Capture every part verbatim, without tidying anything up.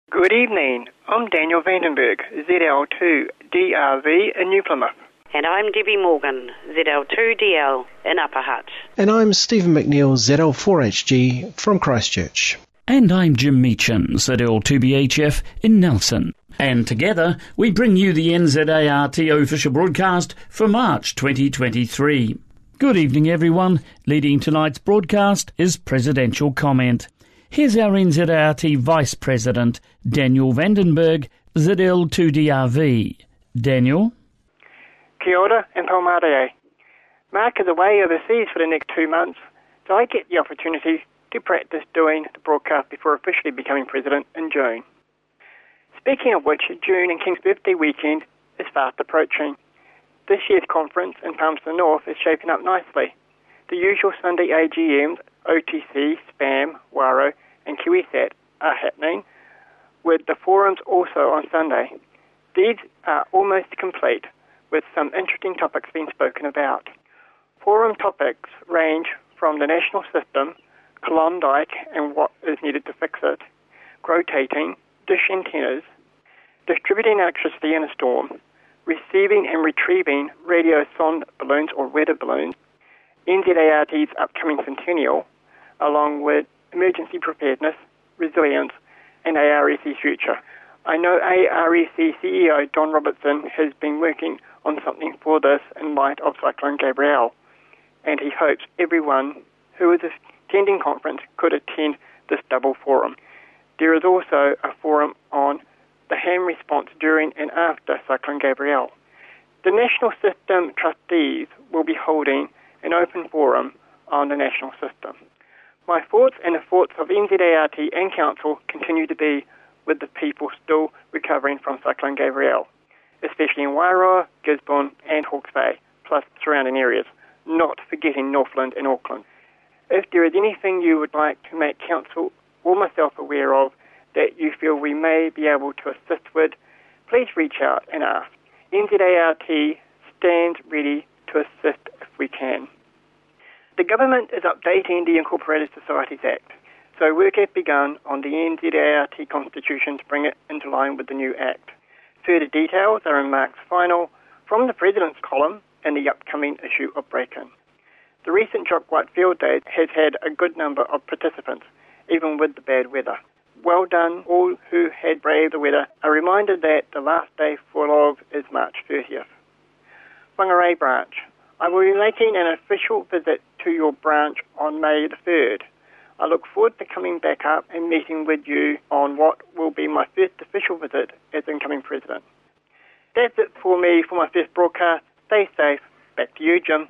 Good evening. I'm Daniel Vandenberg, Z L two D R V in New Plymouth. And I'm Debbie Morgan, Z L two D L in Upper Hutt. And I'm Stephen McNeil, Z L four H G from Christchurch. And I'm Jim Meacham, Z L two B H F in Nelson. And together we bring you the N Z A R T official broadcast for March twenty twenty-three. Good evening, everyone. Leading tonight's broadcast is Presidential Comment. Here's our N Z A R T Vice President, Daniel Vandenberg, Z L two D R V. Daniel? Kia ora and Palmarie. Mark is away overseas for the next two months, so I get the opportunity to practice doing the broadcast before officially becoming President in June. Speaking of which, June and King's Birthday weekend is fast approaching. This year's conference in Palmerston North is shaping up nicely. The usual Sunday A G Ms, O T C, SPAM, WARO and KiwiSat are happening, with the forums also on Sunday. These are almost complete, with some interesting topics being spoken about. Forum topics range from the national system, Klondike and what is needed to fix it, rotating, dish antennas, distributing electricity in a storm, receiving and retrieving radio sonde balloons or weather balloons, N Z A R T's upcoming centennial, along with emergency preparedness, resilience, and A R E C's future. I know A R E C C E O Don Robertson has been working on something for this in light of Cyclone Gabrielle, and he hopes everyone who is attending conference could attend this double forum. There is also a forum on the ham response during and after Cyclone Gabrielle. The National System trustees will be holding an open forum on the national system. My thoughts and the thoughts of N Z A R T and Council continue to be with the people still recovering from Cyclone Gabrielle, especially in Wairoa, Gisborne and Hawke's Bay, plus surrounding areas, not forgetting Northland and Auckland. If there is anything you would like to make Council or myself aware of that you feel we may be able to assist with, please reach out and ask. N Z A R T stands ready to assist if we can. The government is updating the Incorporated Societies Act, so work has begun on the N Z A R T Constitution to bring it into line with the new Act. Further details are in Mark's final from the President's column in the upcoming issue of Break-In. The recent Jock White Field Day has had a good number of participants, even with the bad weather. Well done all who had braved the weather. A reminder that the last day for Love is March thirtieth. Whangarei Branch. I will be making an official visit to your branch on May the third. I look forward to coming back up and meeting with you on what will be my first official visit as incoming President. That's it for me for my first broadcast. Stay safe. Back to you, Jim.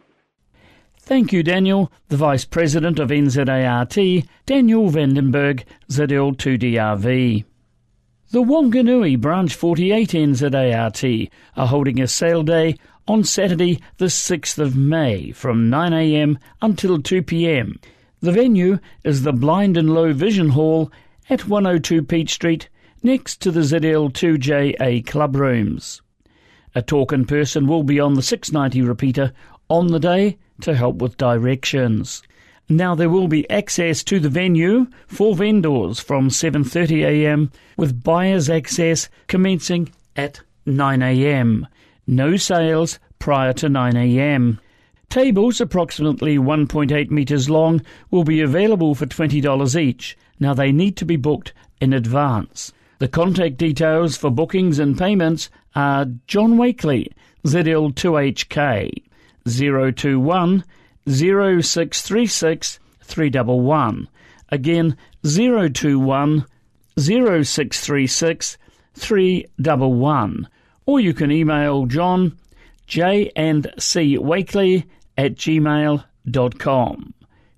Thank you, Daniel. The Vice President of N Z A R T, Daniel Vandenberg, Z L two D R V. The Wanganui Branch forty-eight N Z A R T are holding a sale day on Saturday the sixth of May from nine a m until two p m. The venue is the Blind and Low Vision Hall at one oh two Peach Street, next to the Z L two J A Club Rooms. A talk-in person will be on the six ninety repeater on the day to help with directions. Now there will be access to the venue for vendors from seven thirty a m with buyers access commencing at nine a m. No sales prior to nine a m. Tables approximately one point eight metres long will be available for twenty dollars each. Now they need to be booked in advance. The contact details for bookings and payments are John Wakely, Z L two H K, zero two one, zero six three six, three one one. Again, zero two one, zero six three six, three one one. Or you can email John, J and C Wakely at gmail dot com.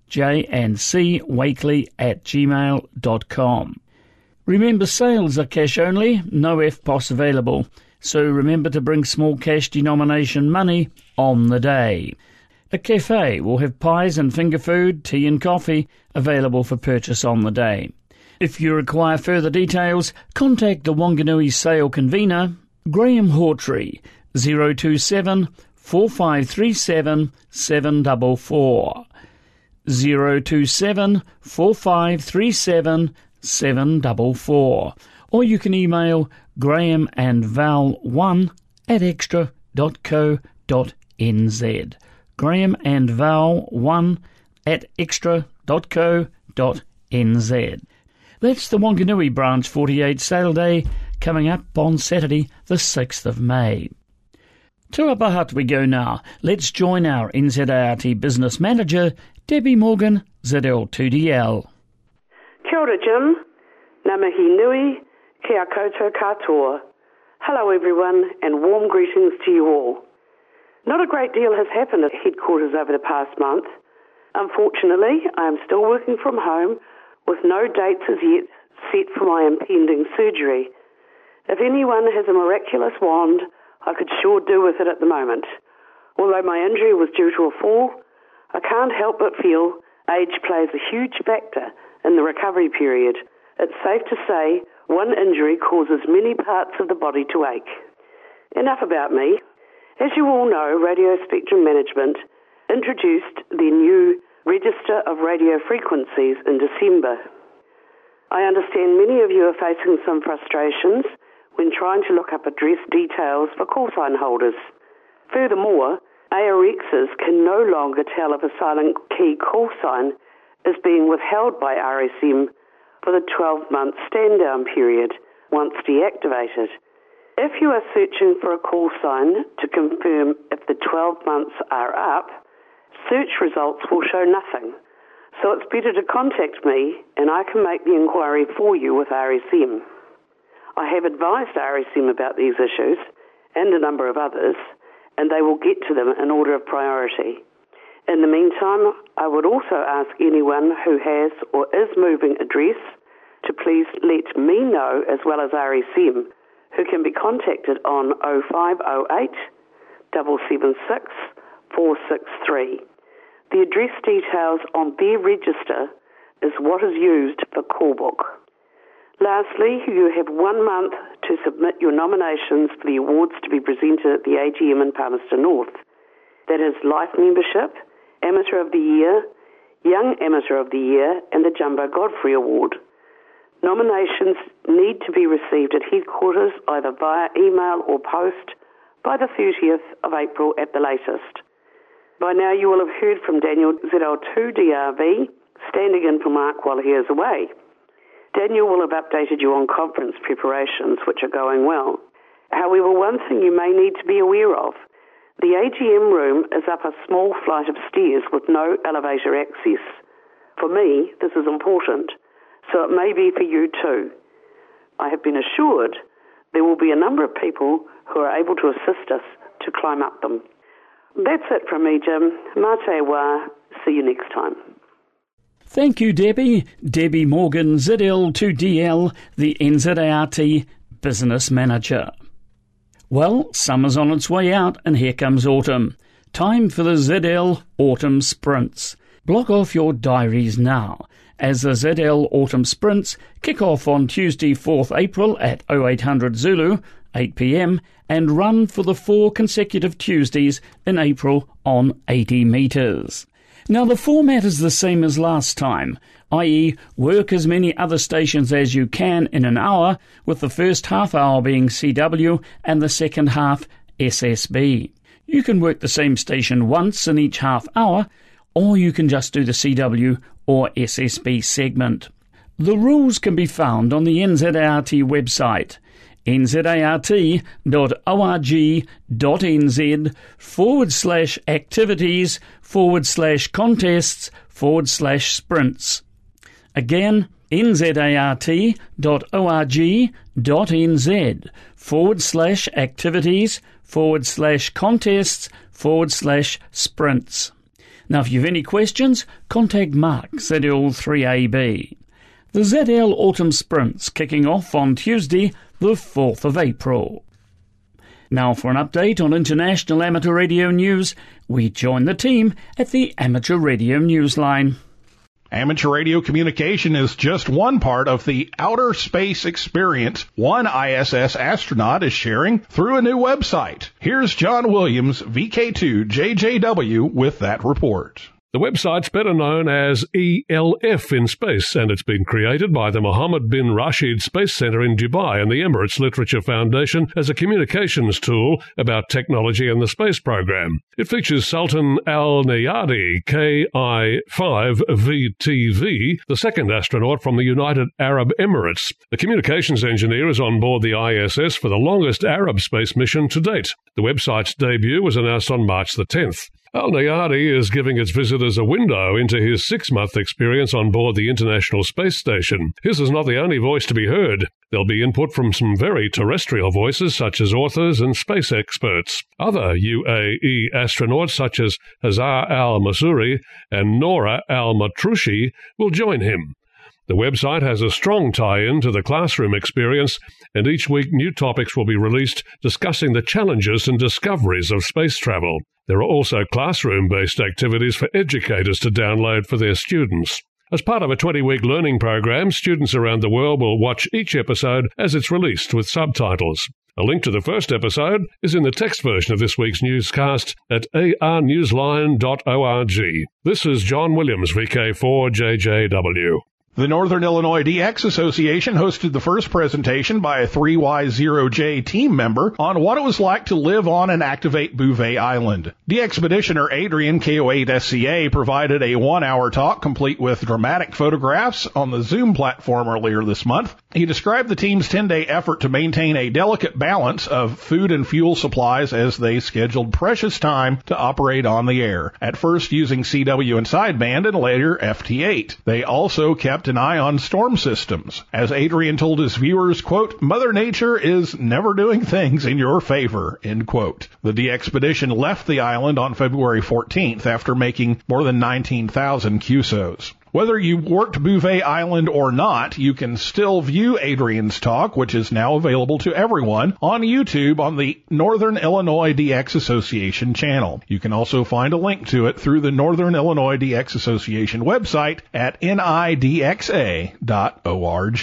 J and C Wakely at gmail dot com. Remember, sales are cash only, no F P O S available, so remember to bring small cash denomination money on the day. A cafe will have pies and finger food, tea and coffee available for purchase on the day. If you require further details, contact the Wanganui Sale Convener, Graham Hawtrey, zero two seven, four five three seven, seven four four. zero two seven, four five three seven, seven four four. Or you can email graham and val one at extra dot co dot n z. Graham and val one at extra dot co dot n z. That's the Wanganui Branch forty-eight Sale Day coming up on Saturday the sixth of May. To Upper Hutt we go now. Let's join our N Z A R T Business Manager, Debbie Morgan, Z L two D L. Kia ora, Jim. Ngā mihi nui, kia koutou katoa. Hello everyone, and warm greetings to you all. Not a great deal has happened at headquarters over the past month. Unfortunately, I am still working from home with no dates as yet set for my impending surgery. If anyone has a miraculous wand, I could sure do with it at the moment. Although my injury was due to a fall, I can't help but feel age plays a huge factor in the recovery period. It's safe to say one injury causes many parts of the body to ache. Enough about me. As you all know, Radio Spectrum Management introduced the new Register of Radio Frequencies in December. I understand many of you are facing some frustrations when trying to look up address details for call sign holders. Furthermore, A R Xs can no longer tell if a silent key call sign is being withheld by R S M for the twelve-month stand-down period once deactivated. If you are searching for a call sign to confirm if the twelve months are up, search results will show nothing. So it's better to contact me and I can make the inquiry for you with R S M. I have advised R S M about these issues and a number of others, and they will get to them in order of priority. In the meantime, I would also ask anyone who has or is moving address to please let me know, as well as R S M, who can be contacted on oh five oh eight, seven seven six, four six three. The address details on their register is what is used for callbook. Lastly, you have one month to submit your nominations for the awards to be presented at the A G M in Palmerston North. That is Life Membership, Amateur of the Year, Young Amateur of the Year, and the Jumbo Godfrey Award. Nominations need to be received at headquarters either via email or post by the thirtieth of April at the latest. By now you will have heard from Daniel, Z L two D R V, standing in for Mark while he is away. Daniel will have updated you on conference preparations, which are going well. However, one thing you may need to be aware of, the A G M room is up a small flight of stairs with no elevator access. For me, this is important, so it may be for you too. I have been assured there will be a number of people who are able to assist us to climb up them. That's it from me, Jim. Mate wa. See you next time. Thank you, Debbie. Debbie Morgan, Z L two D L, the N Z A R T Business Manager. Well, summer's on its way out and here comes autumn. Time for the Z L Autumn Sprints. Block off your diaries now, as the Z L Autumn Sprints kick off on Tuesday fourth April at oh eight hundred Zulu, eight p m, and run for the four consecutive Tuesdays in April on eighty metres. Now, the format is the same as last time, that is work as many other stations as you can in an hour, with the first half hour being C W and the second half S S B. You can work the same station once in each half hour, or you can just do the C W or S S B segment. The rules can be found on the N Z A R T website, nzart.org.nz forward slash activities forward slash contests forward slash sprints. Again, nzart.org.nz forward slash activities forward slash contests forward slash sprints. Now, if you have any questions, contact Mark, Z L three A B. The Z L Autumn Sprints kicking off on Tuesday, the fourth of April. Now for an update on international amateur radio news, we join the team at the Amateur Radio Newsline. Amateur radio communication is just one part of the outer space experience one I S S astronaut is sharing through a new website. Here's John Williams, V K two J J W, with that report. The website's better known as E L F in space, and it's been created by the Mohammed bin Rashid Space Centre in Dubai and the Emirates Literature Foundation as a communications tool about technology and the space program. It features Sultan Al Nayadi, K I five V T V, the second astronaut from the United Arab Emirates. The communications engineer is on board the I S S for the longest Arab space mission to date. The website's debut was announced on March the tenth. Al-Nayadi is giving its visitors a window into his six-month experience on board the International Space Station. His is not the only voice to be heard. There'll be input from some very terrestrial voices, such as authors and space experts. Other U A E astronauts, such as Hazar al-Masuri and Nora al-Matrushi, will join him. The website has a strong tie-in to the classroom experience, and each week new topics will be released discussing the challenges and discoveries of space travel. There are also classroom-based activities for educators to download for their students. As part of a twenty-week learning program, students around the world will watch each episode as it's released with subtitles. A link to the first episode is in the text version of this week's newscast at a r newsline dot org. This is John Williams, V K four J J W. The Northern Illinois D X Association hosted the first presentation by a three Y zero J team member on what it was like to live on and activate Bouvet Island. D-Expeditioner Adrian, K O eight S C A, provided a one-hour talk complete with dramatic photographs on the Zoom platform earlier this month. He described the team's ten-day effort to maintain a delicate balance of food and fuel supplies as they scheduled precious time to operate on the air, at first using C W and sideband and later F T eight. They also kept an eye on storm systems. As Adrian told his viewers, quote, "Mother Nature is never doing things in your favor," end quote. The D-Expedition left the island on February fourteenth after making more than nineteen thousand Q S Os. Whether you worked Bouvet Island or not, you can still view Adrian's talk, which is now available to everyone, on YouTube on the Northern Illinois D X Association channel. You can also find a link to it through the Northern Illinois D X Association website at N I D X A dot org.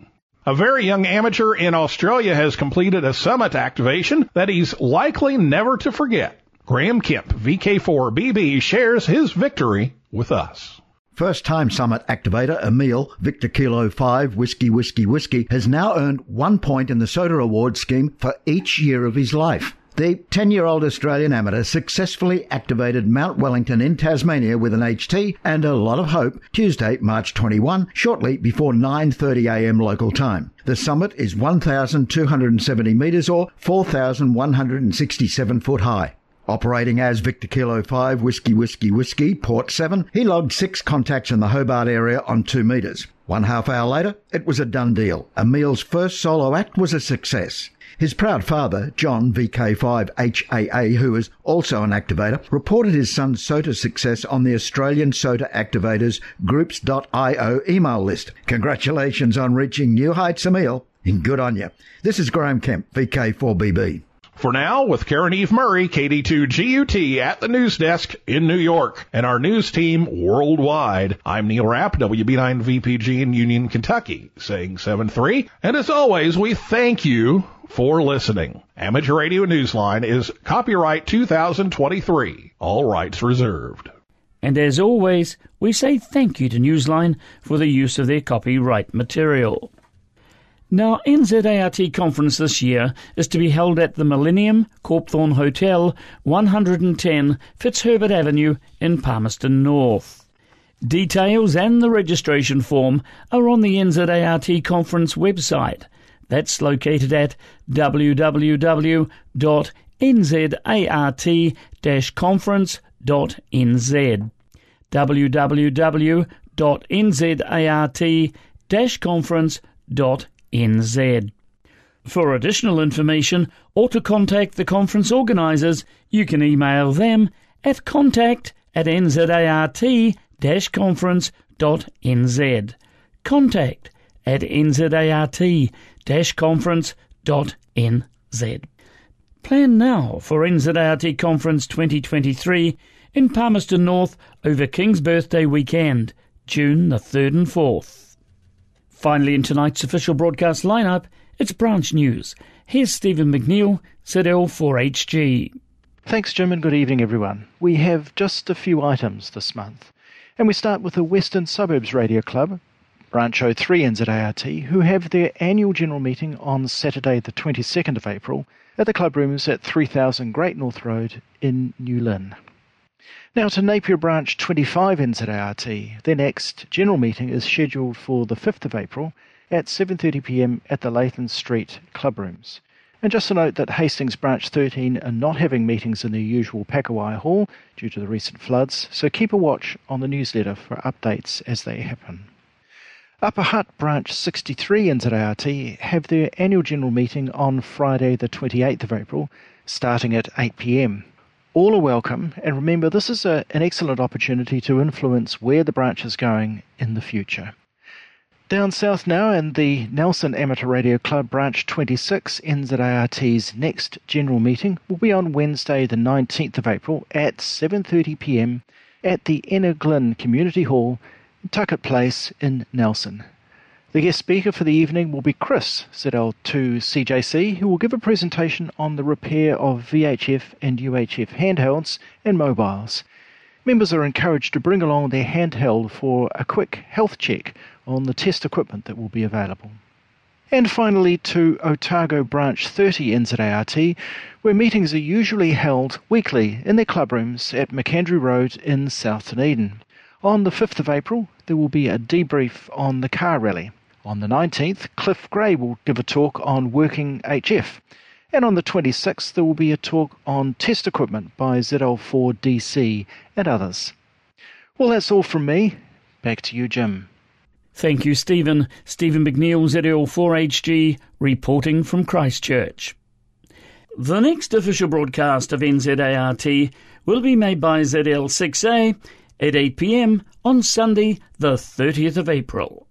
A very young amateur in Australia has completed a summit activation that he's likely never to forget. Graham Kemp, V K four B B, shares his victory with us. First-time summit activator Emil, Victor Kilo five, Whiskey Whiskey Whiskey, has now earned one point in the Soda Award scheme for each year of his life. The ten-year-old Australian amateur successfully activated Mount Wellington in Tasmania with an H T and a lot of hope Tuesday, March twenty-first, shortly before nine thirty a m local time. The summit is one thousand two hundred seventy metres or four thousand one hundred sixty-seven foot high. Operating as Victor Kilo five, Whiskey Whiskey Whiskey, Port seven, he logged six contacts in the Hobart area on two metres. One half hour later, it was a done deal. Emil's first solo act was a success. His proud father, John V K five H A A, who is also an activator, reported his son's SOTA success on the Australian SOTA Activators Groups dot I O email list. Congratulations on reaching new heights, Emil, and good on you. This is Graham Kemp, V K four B B. For now, with Karen Eve Murray, K D two G U T at the news desk in New York, and our news team worldwide, I'm Neil Rapp, W B nine V P G in Union, Kentucky, saying seven three. And as always, we thank you for listening. Amateur Radio Newsline is copyright two thousand twenty-three. All rights reserved. And as always, we say thank you to Newsline for the use of their copyright material. Now, N Z A R T conference this year is to be held at the Millennium Corpthorne Hotel, one hundred ten Fitzherbert Avenue in Palmerston North. Details and the registration form are on the N Z A R T conference website. That's located at w w w dot n z a r t dash conference dot n z. w w w dot n z a r t dash conference dot n z. For additional information or to contact the conference organisers, you can email them at contact at n z a r t dash conference dot n z. Contact at n z a r t dash conference dot n z. Plan now for N Z A R T Conference twenty twenty-three in Palmerston North over King's Birthday weekend, June the third and fourth. Finally, in tonight's official broadcast lineup, it's Branch News. Here's Stephen McNeil, Z L four H G. Thanks, Jim, and good evening, everyone. We have just a few items this month. And we start with the Western Suburbs Radio Club, Branch oh three N Z A R T, who have their annual general meeting on Saturday the twenty-second of April at the club rooms at three thousand Great North Road in New Lynn. Now to Napier Branch twenty-five N Z A R T. Their next general meeting is scheduled for the fifth of April at seven thirty p m at the Lathan Street club rooms. And just to note that Hastings Branch thirteen are not having meetings in their usual Pakawai Hall due to the recent floods, so keep a watch on the newsletter for updates as they happen. Upper Hutt Branch sixty-three N Z A R T have their annual general meeting on Friday the twenty-eighth of April, starting at eight p m. All are welcome, and remember this is a, an excellent opportunity to influence where the branch is going in the future. Down south now, and the Nelson Amateur Radio Club Branch twenty-six N Z A R T's next general meeting will be on Wednesday the nineteenth of April at seven thirty p m at the Enniglyn Community Hall, Tuckett Place in Nelson. The guest speaker for the evening will be Chris, Z L two C J C, who will give a presentation on the repair of V H F and U H F handhelds and mobiles. Members are encouraged to bring along their handheld for a quick health check on the test equipment that will be available. And finally to Otago Branch thirty N Z A R T, where meetings are usually held weekly in their club rooms at McAndrew Road in South Dunedin. On the fifth of April, there will be a debrief on the car rally. On the nineteenth, Cliff Gray will give a talk on working H F. And on the twenty-sixth, there will be a talk on test equipment by Z L four D C and others. Well, that's all from me. Back to you, Jim. Thank you, Stephen. Stephen McNeil, Z L four H G, reporting from Christchurch. The next official broadcast of N Z A R T will be made by Z L six A at eight p m on Sunday the thirtieth of April.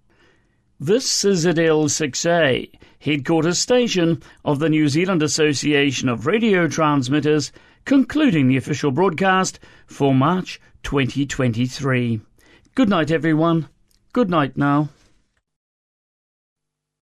This is Z L six A, headquarters station of the New Zealand Association of Radio Transmitters, concluding the official broadcast for March twenty twenty-three. Good night, everyone. Good night now.